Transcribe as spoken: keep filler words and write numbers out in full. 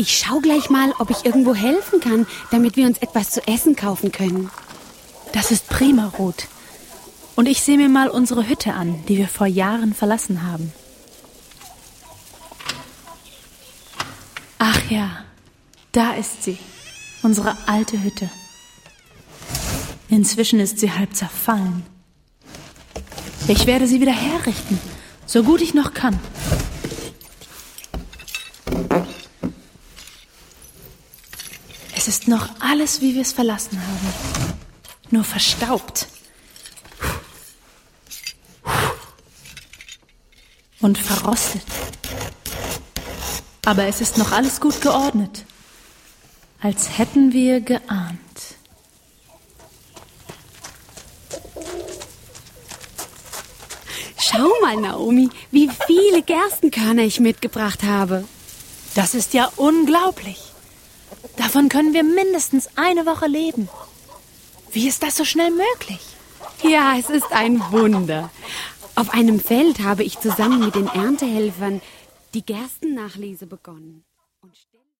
Ich schau gleich mal, ob ich irgendwo helfen kann, damit wir uns etwas zu essen kaufen können. Das ist prima, Ruth. Und ich sehe mir mal unsere Hütte an, die wir vor Jahren verlassen haben. Ach ja, da ist sie, unsere alte Hütte. Inzwischen ist sie halb zerfallen. Ich werde sie wieder herrichten, so gut ich noch kann. Es ist noch alles, wie wir es verlassen haben. Nur verstaubt. Und verrostet. Aber es ist noch alles gut geordnet. Als hätten wir geahnt. Schau mal, Naomi, wie viele Gerstenkörner ich mitgebracht habe. Das ist ja unglaublich. Davon können wir mindestens eine Woche leben. Wie ist das so schnell möglich? Ja, es ist ein Wunder. Auf einem Feld habe ich zusammen mit den Erntehelfern die Gerstennachlese begonnen. Und